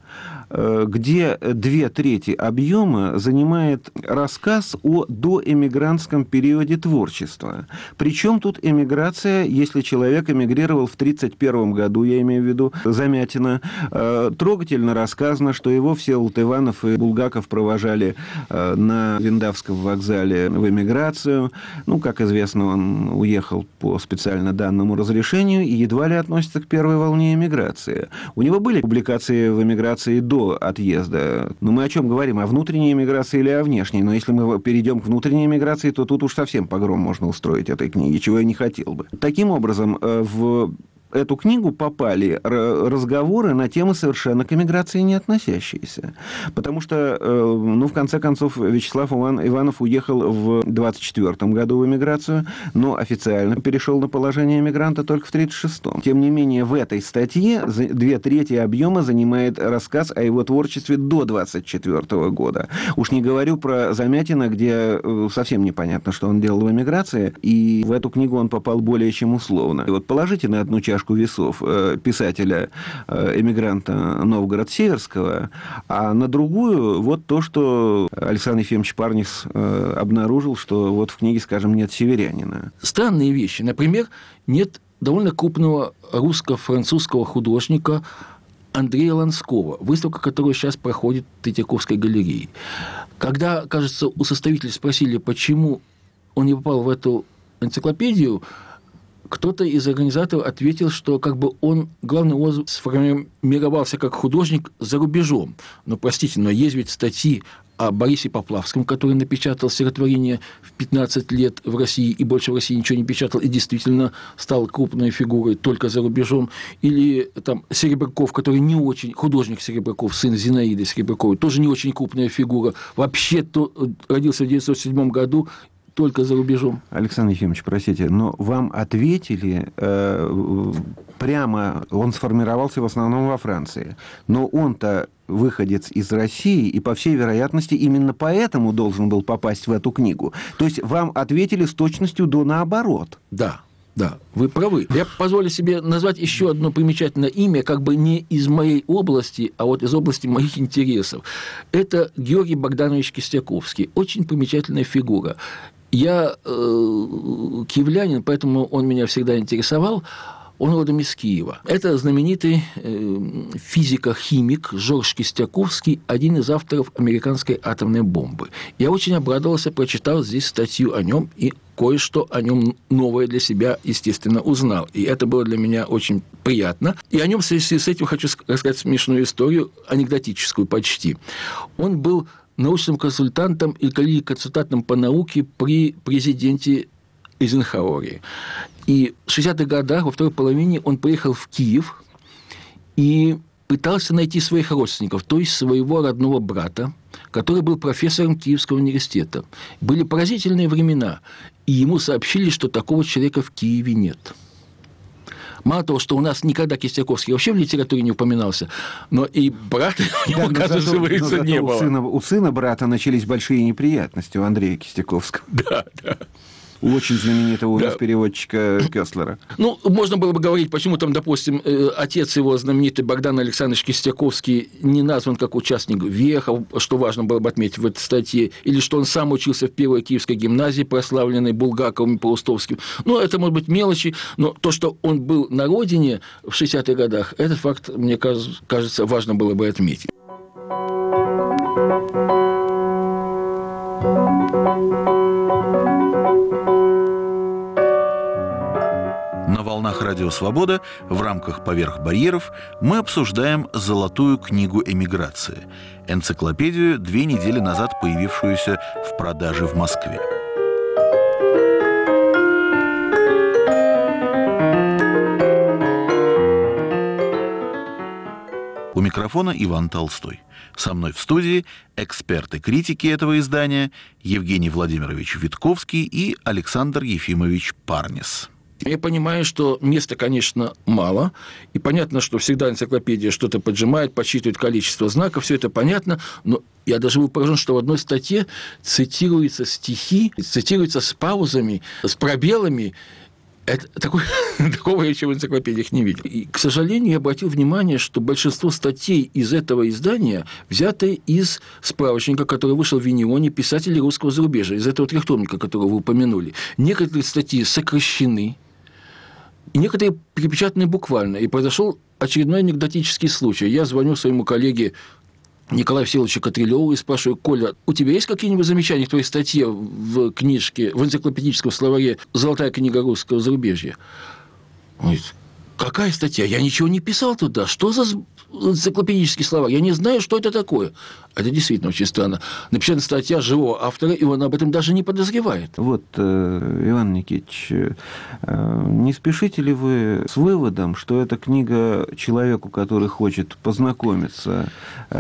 где 2/3 объема занимает рассказ о доэмигрантском периоде творчества. Причем тут эмиграция, если человек эмигрировал в 1931 году, я имею в виду Замятина, трогательно рассказано, что его Всеволод Иванов и Булгаков провожали на Виндавском вокзале в эмиграцию. Ну, как известно, он уехал по специально данному разрешению и едва ли относится к первой волне эмиграции. У него были публикации в эмиграции до отъезда. Но мы о чем говорим? О внутренней эмиграции или о внешней? Но если мы перейдем к внутренней эмиграции, то тут уж совсем погром можно устроить этой книги, чего я не хотел бы. Таким образом, в эту книгу попали разговоры на темы, совершенно к эмиграции не относящиеся. Потому что, в конце концов, Вячеслав Иванов уехал в 1924 году в эмиграцию, но официально перешел на положение эмигранта только в 1936. Тем не менее, в этой статье 2/3 объема занимает рассказ о его творчестве до 1924 года. Уж не говорю про Замятина, где совсем непонятно, что он делал в эмиграции, и в эту книгу он попал более чем условно. И вот положите на одну чашку весов писателя-эмигранта Новгород-Северского, а на другую вот то, что Александр Ефимович Парнис обнаружил, что вот в книге, скажем, нет северянина. Странные вещи. Например, нет довольно крупного русско-французского художника Андрея Ланского, выставка которого сейчас проходит в Третьяковской галерее. Когда, кажется, у составителей спросили, почему он не попал в эту энциклопедию, кто-то из организаторов ответил, что как бы он главным образом сформировался как художник за рубежом. Но, простите, но есть ведь статьи о Борисе Поплавском, который напечатал стихотворение в 15 лет в России и больше в России ничего не печатал и действительно стал крупной фигурой только за рубежом. Или там Серебряков, который не очень... Художник Серебряков, сын Зинаиды Серебряковой, тоже не очень крупная фигура. Вообще родился в 1907 году, только за рубежом. Александр Ефимович, простите, но вам ответили прямо, он сформировался в основном во Франции, но он-то выходец из России, и, по всей вероятности, именно поэтому должен был попасть в эту книгу. То есть вам ответили с точностью до наоборот. Да. Да, вы правы. Я позволю себе назвать еще одно примечательное имя, как бы не из моей области, а вот из области моих интересов. Это Георгий Богданович Кистяковский. Очень примечательная фигура. Я киевлянин, поэтому он меня всегда интересовал. Он родом из Киева. Это знаменитый физико-химик Жорж Кистяковский, один из авторов американской атомной бомбы. Я очень обрадовался, прочитал здесь статью о нем и кое-что о нем новое для себя, естественно, узнал. И это было для меня очень приятно. И о нем в связи с этим хочу рассказать смешную историю, анекдотическую почти. Он был научным консультантом или консультантом по науке при президенте Эйзенхауэре. И в 60-х годах, во второй половине, он приехал в Киев и пытался найти своих родственников, то есть своего родного брата, который был профессором Киевского университета. Были поразительные времена, и ему сообщили, что такого человека в Киеве нет. Мало того, что у нас никогда Кистяковский вообще в литературе не упоминался, но и брата у него, оказывается, не было. У сына брата начались большие неприятности у Андрея Кистяковского. Да. У очень знаменитого у нас переводчика Кёстлера. Ну, можно было бы говорить, почему там, допустим, отец его, знаменитый Богдан Александрович Кистяковский, не назван как участник веха, что важно было бы отметить в этой статье, или что он сам учился в первой киевской гимназии, прославленной Булгаковым и Паустовским. Ну, это, может быть, мелочи, но то, что он был на родине в 60-х годах, этот факт, мне кажется, важно было бы отметить. На волнах Радио Свобода в рамках «Поверх барьеров» мы обсуждаем «Золотую книгу эмиграции» – энциклопедию, 2 недели назад появившуюся в продаже в Москве. У микрофона Иван Толстой. Со мной в студии эксперты критики этого издания Евгений Владимирович Витковский и Александр Ефимович Парнис. Я понимаю, что места, конечно, мало, и понятно, что всегда энциклопедия что-то поджимает, подсчитывает количество знаков, все это понятно, но я даже был поражен, что в одной статье цитируются стихи, цитируются с паузами, с пробелами. Такого я еще в энциклопедиях не видел. И, к сожалению, я обратил внимание, что большинство статей из этого издания взяты из справочника, который вышел в Винионе «Писатели русского зарубежья», из этого трехтомника, которого вы упомянули. Некоторые статьи сокращены, и некоторые перепечатаны буквально. И произошел очередной анекдотический случай. Я звоню своему коллеге Николаю Всеволодовичу Катрилеву и спрашиваю: Коля, у тебя есть какие-нибудь замечания к твоей статье в книжке, в энциклопедическом словаре «Золотая книга русского зарубежья»? Он говорит: какая статья? Я ничего не писал туда. Что за энциклопедический словарь? Я не знаю, что это такое. Это действительно очень странно. Напечатана статья живого автора, и он об этом даже не подозревает. Вот, Иван Никитич, не спешите ли вы с выводом, что эта книга человеку, который хочет познакомиться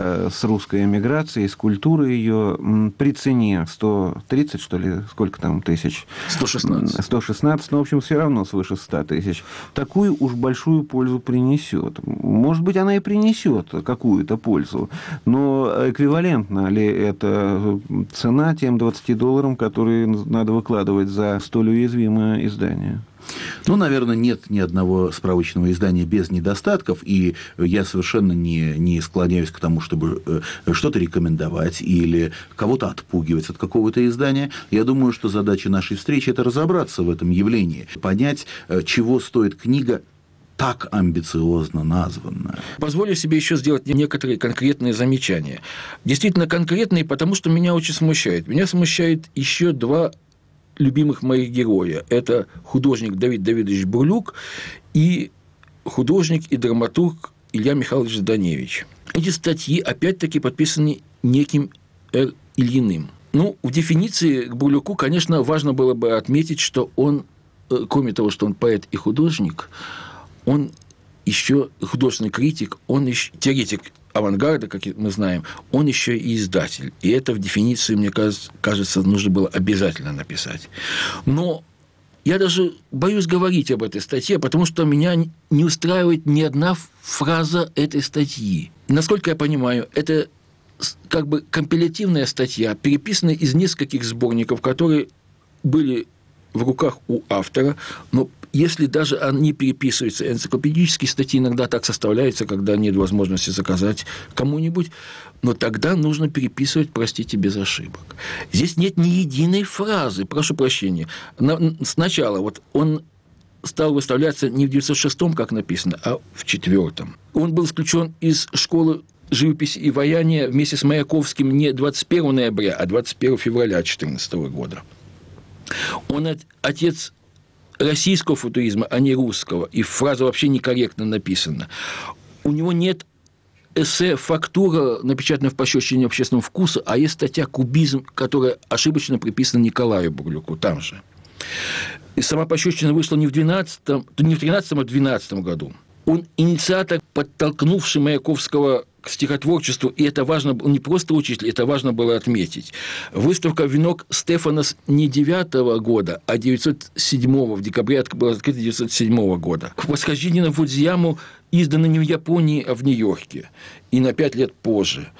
с русской эмиграцией, с культурой ее, при цене 130, что ли, сколько там тысяч? 116. 116, но, в общем, все равно свыше 100 тысяч. Такую уж большую пользу принесет. Может быть, она и принесет какую-то пользу, но эквивалентна ли эта цена тем $20, которые надо выкладывать за столь уязвимое издание? Ну, наверное, нет ни одного справочного издания без недостатков, и я совершенно не склоняюсь к тому, чтобы что-то рекомендовать или кого-то отпугивать от какого-то издания. Я думаю, что задача нашей встречи – это разобраться в этом явлении, понять, чего стоит книга, так амбициозно названная. Позволю себе еще сделать некоторые конкретные замечания. Действительно конкретные, потому что меня очень смущает. Меня смущает еще два любимых моих героя. Это художник Давид Давидович Бурлюк и художник и драматург Илья Михайлович Зданевич. Эти статьи, опять-таки, подписаны неким Р. Ильиным. Ну, в дефиниции к Бурлюку, конечно, важно было бы отметить, что он, кроме того, что он поэт и художник, он еще художественный критик, он еще теоретик авангарда, как мы знаем, он еще и издатель. И это в дефиниции, мне кажется, нужно было обязательно написать. Но я даже боюсь говорить об этой статье, потому что меня не устраивает ни одна фраза этой статьи. Насколько я понимаю, это как бы компилятивная статья, переписанная из нескольких сборников, которые были в руках у автора, но если даже они переписываются, энциклопедические статьи иногда так составляются, когда нет возможности заказать кому-нибудь, но тогда нужно переписывать, простите, без ошибок. Здесь нет ни единой фразы, прошу прощения. Сначала вот он стал выставляться не в 906-м, как написано, а в 4-м. Он был исключен из школы живописи и ваяния вместе с Маяковским не 21 ноября, а 21 февраля 2014 года. Он отец российского футуризма, а не русского, и фраза вообще некорректно написана. У него нет эссе «Фактура», напечатанная в пощечине общественного вкуса, а есть статья «Кубизм», которая ошибочно приписана Николаю Бурлюку, там же. И сама пощечина вышла не в 13-м, не в 13-м, а в 12 году. Он инициатор, подтолкнувший Маяковского к стихотворчеству, и это важно, он не просто учитель, это важно было отметить. Выставка «Венок Стефанос» не 9-го года, а 907-го, в декабре была открыта 907 года. «Восхождение на Фудзияму» издано не в Японии, а в Нью-Йорке, и на 5 лет позже.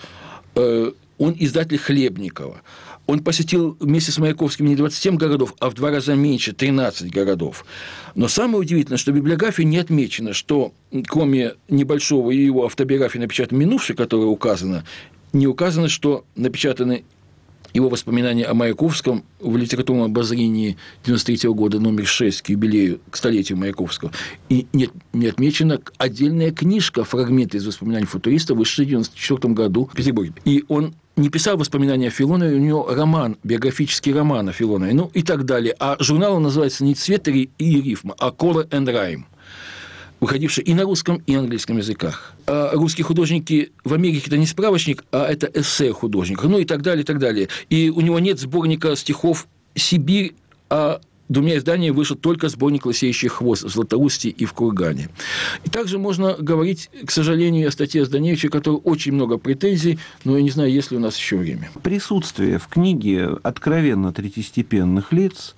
Он издатель Хлебникова. Он посетил вместе с Маяковским не 27 городов, а в 2 раза меньше, 13 городов. Но самое удивительное, что в библиографии не отмечено, что кроме небольшого его автобиографии, напечатанной минувшей, которая указана, не указано, что напечатаны его воспоминания о Маяковском в литературном обозрении 93 года, номер 6, к юбилею, к столетию Маяковского. И не отмечена отдельная книжка, фрагменты из воспоминаний футуриста, вышедшая в 1994 году в Петербурге. И он не писал воспоминания о Филонове, у него роман, биографический роман о Филонове, ну и так далее. А журнал называется не «Цвет и рифма», а «Color and Rhyme», выходивший и на русском, и английском языках. А русские художники в Америке – это не справочник, а это эссе художника, ну и так далее, и так далее. И у него нет сборника стихов «Сибирь», а 2 изданиями вышел только сборник «Лысеющий хвост» в Златоусте и в Кургане. И также можно говорить, к сожалению, о статье Зданевича, которой очень много претензий, но я не знаю, есть ли у нас еще время. Присутствие в книге откровенно третьестепенных лиц,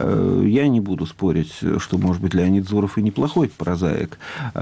я не буду спорить, что, может быть, Леонид Зоров и неплохой прозаик,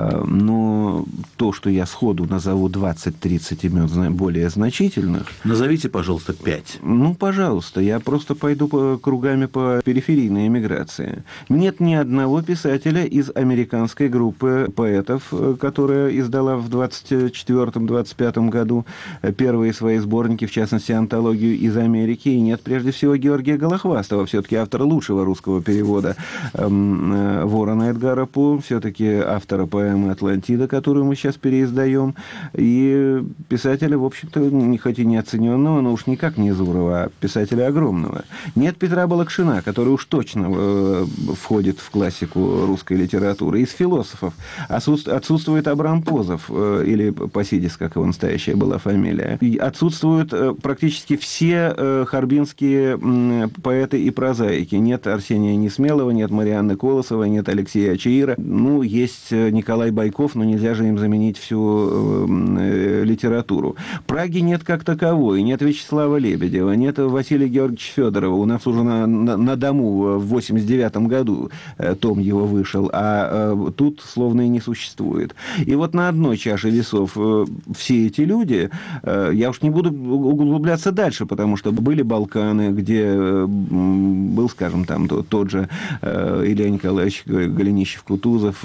но то, что я сходу назову 20-30 имен более значительных... Назовите, пожалуйста, 5. Ну, пожалуйста, я просто пойду кругами по периферийной эмиграции. Нет ни одного писателя из американской группы поэтов, которая издала в 1924-1925 году первые свои сборники, в частности, антологию из Америки. И нет, прежде всего, Георгия Голохвастова, все-таки автора лучшего русского перевода «Ворона» Эдгара По, все-таки автора поэмы «Атлантида», которую мы сейчас переиздаем, и писателя, в общем-то, хоть и неоцененного, но уж никак не Зурова, а писателя огромного. Нет Петра Балакшина, который уж точно входит в классику русской литературы. Из философов отсутствует Абрам Позов, или Посидис, как его настоящая была фамилия. И отсутствуют практически все харбинские поэты и прозаики. Нет Арсения Несмелого, нет Марианны Колосовой, нет Алексея Ачаира. Ну, есть Николай Байков, но нельзя же им заменить всю литературу. Праги нет как таковой, нет Вячеслава Лебедева, нет Василия Георгиевича Федорова. У нас уже на дому в 89 году том его вышел, а тут словно и не существует. И вот на одной чаше весов все эти люди, я уж не буду углубляться дальше, потому что были Балканы, где был, скажем, там тот же Илья Николаевич Голенищев-Кутузов,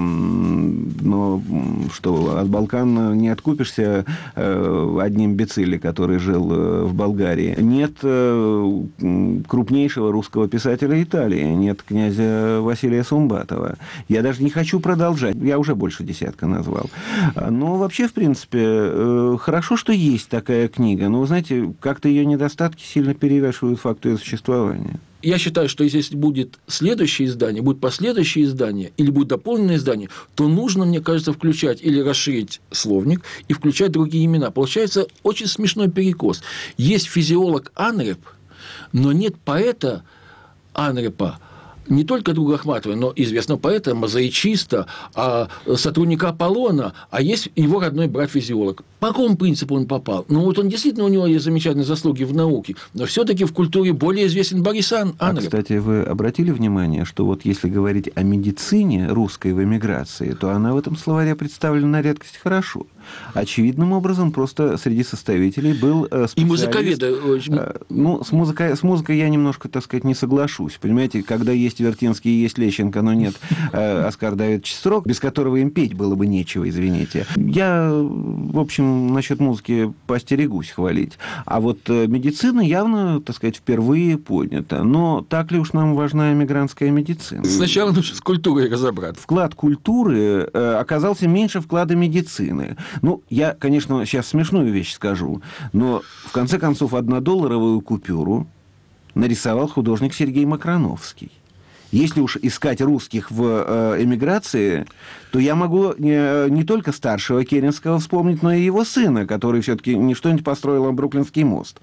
но что, от Балкан не откупишься одним Бецилли, который жил в Болгарии. Нет крупнейшего русского писателя Италии, нет князя Василия Сумбатова. Я даже не хочу продолжать, я уже больше десятка назвал. Но вообще, в принципе, хорошо, что есть такая книга, но, вы знаете, как-то ее недостатки сильно перевешивают факт ее существования. Я считаю, что если будет следующее издание, будет последующее издание или будет дополненное издание, то нужно, мне кажется, включать или расширить словник и включать другие имена. Получается очень смешной перекос. Есть физиолог Анреп, но нет поэта Анрепа, не только друга Ахматовой, но известного поэта, мозаичиста, сотрудника Аполлона, а есть его родной брат-физиолог. По какому принципу он попал? Ну, вот он действительно, у него есть замечательные заслуги в науке, но все-таки в культуре более известен Борис Анреп. Кстати, вы обратили внимание, что вот если говорить о медицине русской в эмиграции, то она в этом словаре представлена на редкость хорошо. Очевидным образом, просто среди составителей был специалист... И музыковеды. Ну, с музыкой я немножко, так сказать, не соглашусь. Понимаете, когда есть Вертинский и есть Лещенко, но нет Оскара Давидовича Строк, без которого им петь было бы нечего, извините. Я, в общем, насчет музыки поостерегусь хвалить. А вот медицина явно, так сказать, впервые поднята. Но так ли уж нам важна эмигрантская медицина? Сначала нужно с культурой разобраться. Вклад культуры оказался меньше вклада медицины. Ну, я, конечно, сейчас смешную вещь скажу, но, в конце концов, 1-долларовую купюру нарисовал художник Сергей Макроновский. Если уж искать русских в эмиграции, то я могу не только старшего Керенского вспомнить, но и его сына, который все-таки не что-нибудь построил, а Бруклинский мост.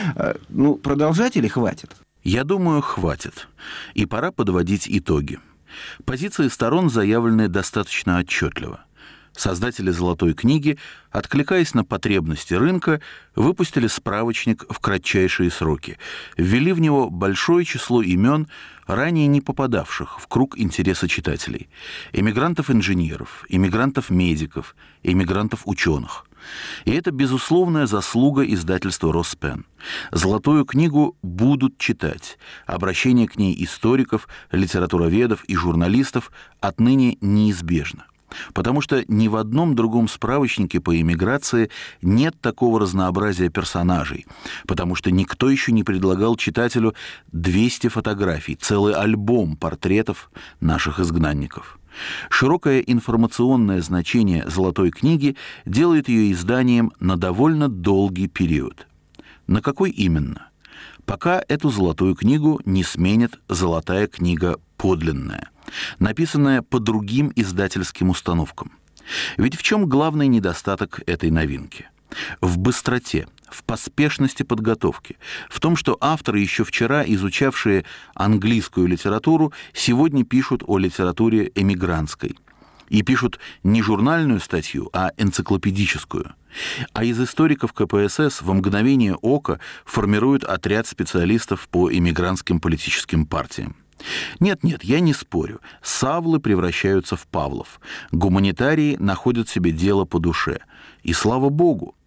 Ну, продолжать или хватит? Я думаю, хватит. И пора подводить итоги. Позиции сторон заявлены достаточно отчетливо. Создатели «Золотой книги», откликаясь на потребности рынка, выпустили справочник в кратчайшие сроки, ввели в него большое число имен, ранее не попадавших в круг интереса читателей: эмигрантов-инженеров, эмигрантов-медиков, эмигрантов-ученых. И это безусловная заслуга издательства «Роспен». «Золотую книгу» будут читать. Обращение к ней историков, литературоведов и журналистов отныне неизбежно. Потому что ни в одном другом справочнике по эмиграции нет такого разнообразия персонажей, потому что никто еще не предлагал читателю 200 фотографий, целый альбом портретов наших изгнанников. Широкое информационное значение «Золотой книги» делает ее изданием на довольно долгий период. На какой именно? Пока эту «Золотую книгу» не сменит «Золотая книга подлинная», написанная по другим издательским установкам. Ведь в чем главный недостаток этой новинки? В быстроте, в поспешности подготовки, в том, что авторы, еще вчера изучавшие английскую литературу, сегодня пишут о литературе эмигрантской. И пишут не журнальную статью, а энциклопедическую. А из историков КПСС во мгновение ока формируют отряд специалистов по эмигрантским политическим партиям. Нет, я не спорю. Савлы превращаются в Павлов. Гуманитарии находят себе дело по душе. И слава богу,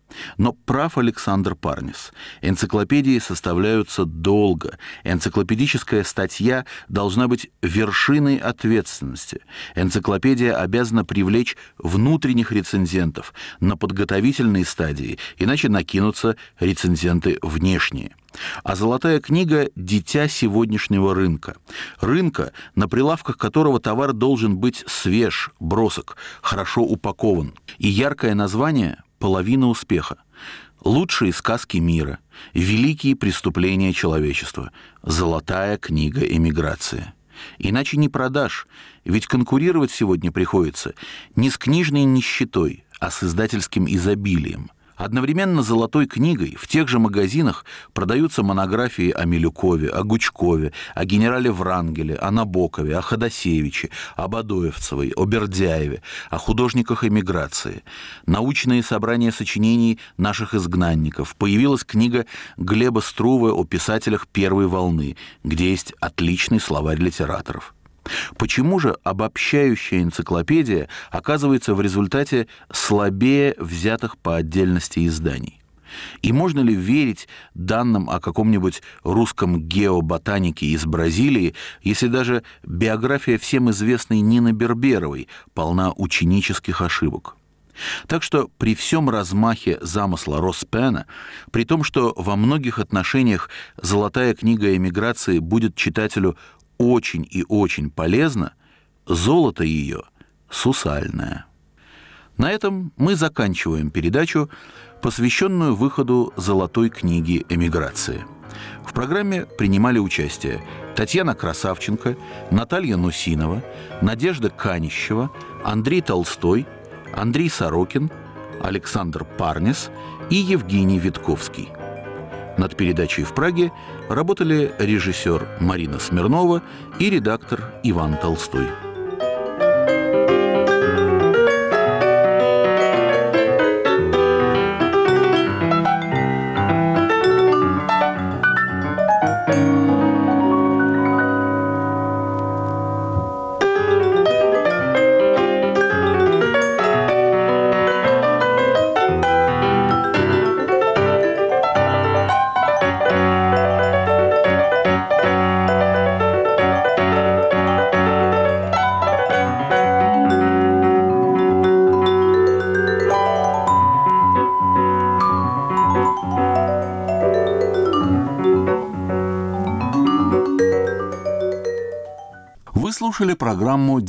Но прав Александр Парнис. Энциклопедии составляются долго. Энциклопедическая статья должна быть вершиной ответственности. Энциклопедия обязана привлечь внутренних рецензентов на подготовительной стадии, иначе накинутся рецензенты внешние. А «Золотая книга» – дитя сегодняшнего рынка. Рынка, на прилавках которого товар должен быть свеж, бросок, хорошо упакован. И яркое название – половина успеха. Лучшие сказки мира, великие преступления человечества. «Золотая книга эмиграции». Иначе не продашь, ведь конкурировать сегодня приходится не с книжной нищетой, а с издательским изобилием. Одновременно с «Золотой книгой» в тех же магазинах продаются монографии о Милюкове, о Гучкове, о генерале Врангеле, о Набокове, о Ходосевиче, об Адоевцевой, о Бердяеве, о художниках эмиграции. Научные собрания сочинений наших изгнанников. Появилась книга Глеба Струве о писателях первой волны, где есть отличный словарь литераторов. Почему же обобщающая энциклопедия оказывается в результате слабее взятых по отдельности изданий? И можно ли верить данным о каком-нибудь русском геоботанике из Бразилии, если даже биография всем известной Нины Берберовой полна ученических ошибок? Так что при всем размахе замысла Роспена, при том, что во многих отношениях «Золотая книга эмиграции» будет читателю очень и очень полезно, золото ее сусальное. На этом мы заканчиваем передачу, посвященную выходу «Золотой книги эмиграции». В программе принимали участие Татьяна Красавченко, Наталья Нусинова, Надежда Канищева, Андрей Толстой, Андрей Сорокин, Александр Парнис и Евгений Витковский. Над передачей в Праге работали режиссер Марина Смирнова и редактор Иван Толстой. Слушали программу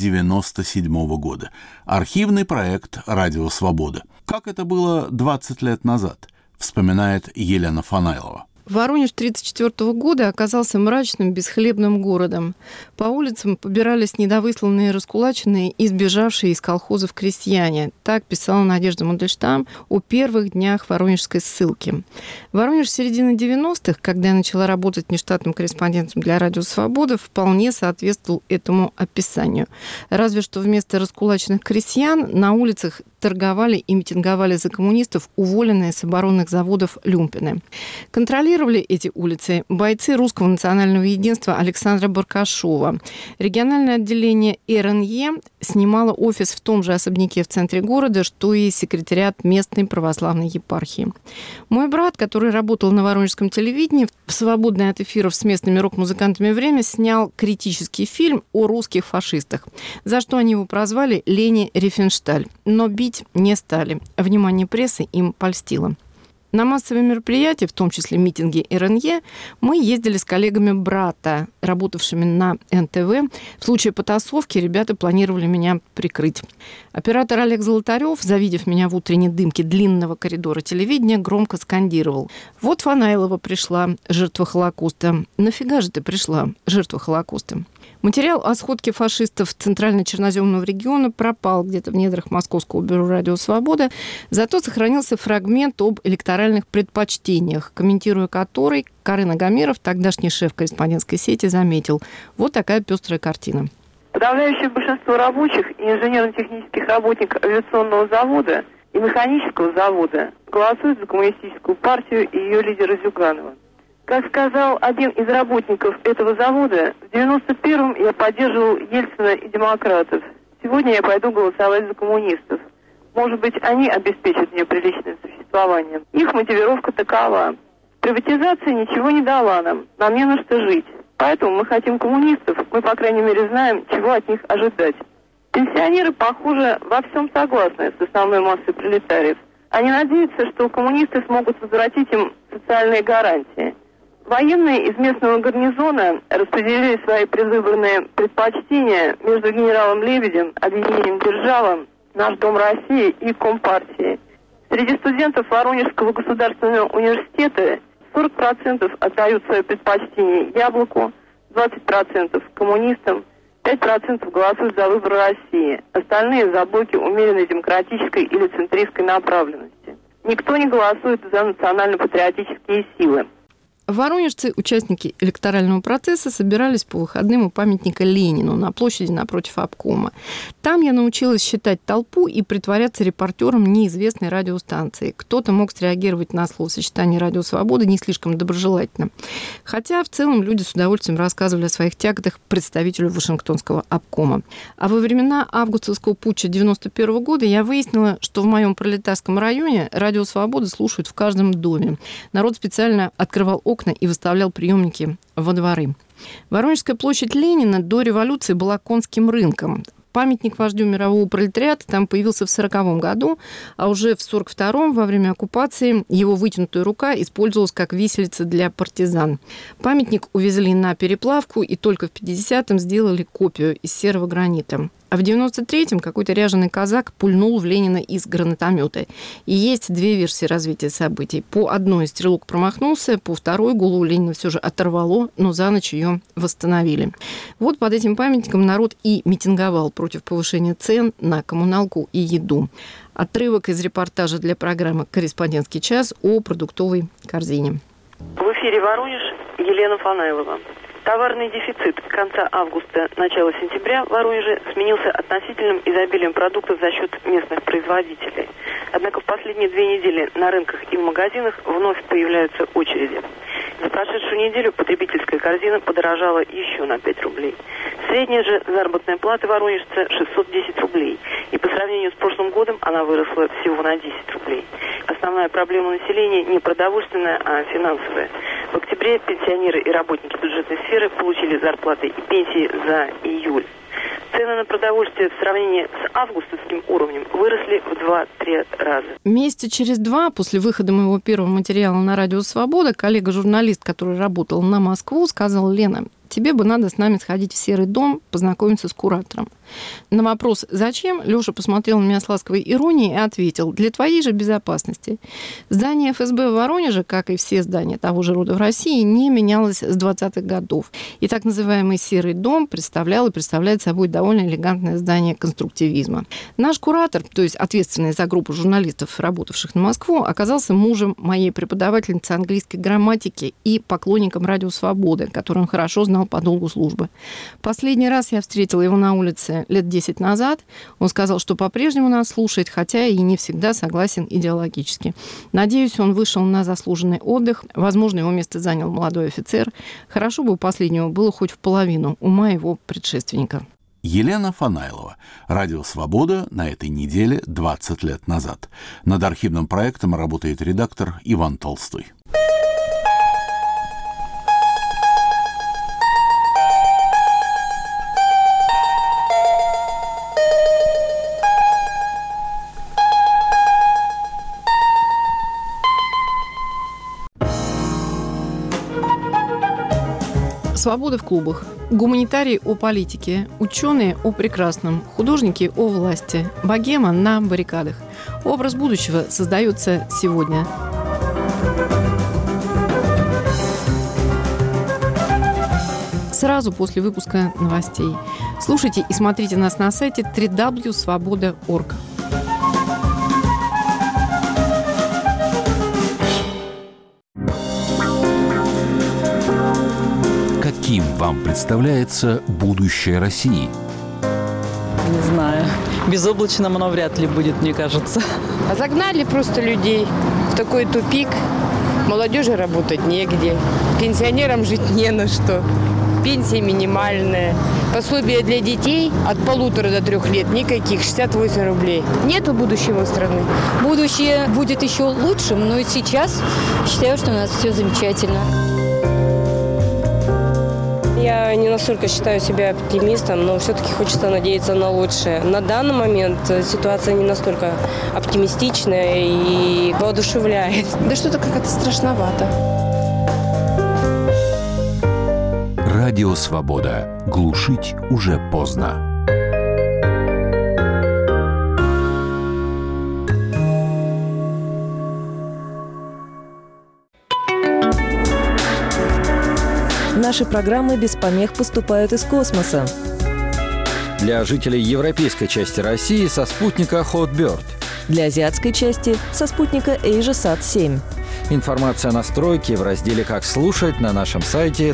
97-го года. Архивный проект «Радио Свобода». Как это было 20 лет назад, вспоминает Елена Фанайлова. Воронеж 1934 года оказался мрачным, бесхлебным городом. По улицам побирались недовысланные, раскулаченные и сбежавшие из колхозов крестьяне. Так писала Надежда Мандельштам о первых днях воронежской ссылки. Воронеж середины 90-х, когда я начала работать внештатным корреспондентом для «Радио Свобода», вполне соответствовал этому описанию. Разве что вместо раскулаченных крестьян на улицах торговали и митинговали за коммунистов уволенные с оборонных заводов люмпины. Контролировали эти улицы бойцы Русского национального единства Александра Баркашова. Региональное отделение РНЕ снимало офис в том же особняке в центре города, что и секретариат местной православной епархии. Мой брат, который работал на воронежском телевидении, в свободное от эфиров с местными рок-музыкантами время снял критический фильм о русских фашистах, за что они его прозвали Лени Рифеншталь. Но бить не стали. Внимание прессы им польстило. На массовые мероприятия, в том числе митинги РНЕ, мы ездили с коллегами брата, работавшими на НТВ. В случае потасовки ребята планировали меня прикрыть. Оператор Олег Золотарев, завидев меня в утренней дымке длинного коридора телевидения, громко скандировал: «Вот Фанайлова пришла, жертва Холокоста. Нафига же ты пришла, жертва Холокоста?» Материал о сходке фашистов Центрально-Черноземного региона пропал где-то в недрах Московского бюро «Радио Свобода», зато сохранился фрагмент об электоральных предпочтениях, комментируя который, Карен Агамеров, тогдашний шеф корреспондентской сети, заметил: вот такая пестрая картина. Подавляющее большинство рабочих и инженерно-технических работников авиационного завода и механического завода голосуют за коммунистическую партию и ее лидера Зюганова. Как сказал один из работников этого завода, в 91-м я поддерживал Ельцина и демократов. Сегодня я пойду голосовать за коммунистов. Может быть, они обеспечат мне приличное существование. Их мотивировка такова. Приватизация ничего не дала нам. Нам не на что жить. Поэтому мы хотим коммунистов. Мы, по крайней мере, знаем, чего от них ожидать. Пенсионеры, похоже, во всем согласны с основной массой пролетариев. Они надеются, что коммунисты смогут возвратить им социальные гарантии. Военные из местного гарнизона распределили свои предвыборные предпочтения между генералом Лебедем, объединением «Держава», «Наш Дом России» и Компартией. Среди студентов Воронежского государственного университета 40% отдают свое предпочтение «Яблоку», 20% коммунистам, 5% голосуют за выбор России, остальные за блоки умеренной демократической или центристской направленности. Никто не голосует за национально-патриотические силы. Воронежцы, участники электорального процесса, собирались по выходным у памятника Ленину на площади напротив обкома. Там я научилась считать толпу и притворяться репортером неизвестной радиостанции. Кто-то мог среагировать на словосочетание «Радио Свобода» не слишком доброжелательно. Хотя в целом люди с удовольствием рассказывали о своих тяготах представителю Вашингтонского обкома. А во времена августовского путча 1991 года я выяснила, что в моем пролетарском районе «Радио Свобода» слушают в каждом доме. Народ специально открывал окна и выставлял приемники во дворы. Воронежская площадь Ленина до революции была конским рынком. Памятник вождю мирового пролетариата там появился в 1940 году, а уже в 1942 во время оккупации его вытянутая рука использовалась как виселица для партизан. Памятник увезли на переплавку и только в 1950-м сделали копию из серого гранита. А в 1993-м какой-то ряженый казак пульнул в Ленина из гранатомета. И есть две версии развития событий. По одной стрелок промахнулся, по второй голову Ленина все же оторвало, но за ночь ее восстановили. Вот под этим памятником народ и митинговал против повышения цен на коммуналку и еду. Отрывок из репортажа для программы «Корреспондентский час» о продуктовой корзине. В эфире Воронеж, Елена Фанайлова. Товарный дефицит конца августа, начала сентября в Воронеже сменился относительным изобилием продуктов за счет местных производителей. Однако в последние 2 недели на рынках и в магазинах вновь появляются очереди. За прошедшую неделю потребительская корзина подорожала еще на 5 рублей. Средняя же заработная плата воронежца 610 рублей. И по сравнению с прошлым годом она выросла всего на 10 рублей. Основная проблема населения не продовольственная, а финансовая. В октябре пенсионеры и работники бюджетной сферы получили зарплаты и пенсии за июль. Цены на продовольствие в сравнении с августовским уровнем выросли в 2-3 раза. Месяца через 2 после выхода моего первого материала на «Радио Свобода» коллега-журналист, который работал на Москву, сказал: «Лена, тебе бы надо с нами сходить в Серый дом, познакомиться с куратором». На вопрос «Зачем?» Лёша посмотрел на меня с ласковой иронией и ответил: «Для твоей же безопасности». Здание ФСБ в Воронеже, как и все здания того же рода в России, не менялось с 20-х годов. И так называемый Серый дом представлял и представляет собой довольно элегантное здание конструктивизма. Наш куратор, то есть ответственный за группу журналистов, работавших на Москву, оказался мужем моей преподавательницы английской грамматики и поклонником «Радио Свободы», который он хорошо знал по долгу службы. Последний раз я встретила его на улице лет 10 назад. Он сказал, что по-прежнему нас слушает, хотя и не всегда согласен идеологически. Надеюсь, он вышел на заслуженный отдых. Возможно, его место занял молодой офицер. Хорошо бы у последнего было хоть в половину ума его предшественника. Елена Фанайлова. «Радио Свобода» на этой неделе 20 лет назад. Над архивным проектом работает редактор Иван Толстой. Свобода в клубах. Гуманитарии о политике, ученые о прекрасном, художники о власти, богема на баррикадах. Образ будущего создается сегодня. Сразу после выпуска новостей. Слушайте и смотрите нас на сайте www.svoboda.org. Каким вам представляется будущее России? Не знаю. Безоблачным оно вряд ли будет, мне кажется. А загнали просто людей в такой тупик. Молодежи работать негде. Пенсионерам жить не на что. пенсия минимальная. Пособие для детей от 1,5 до 3 лет никаких, 68 рублей. Нету будущего страны. Будущее будет еще лучшим, но и сейчас считаю, что у нас все замечательно. Я не настолько считаю себя оптимистом, но все-таки хочется надеяться на лучшее. На данный момент ситуация не настолько оптимистичная и воодушевляет. Да что-то как-то страшновато. Радио «Свобода». Глушить уже поздно. Наши программы без помех поступают из космоса. Для жителей европейской части России со спутника Hotbird. Для азиатской части со спутника AsiaSat-7. Информация о настройке в разделе «Как слушать» на нашем сайте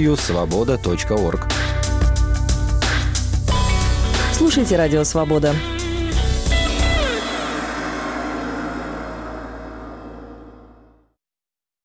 www.svoboda.org. Слушайте «Радио Свобода».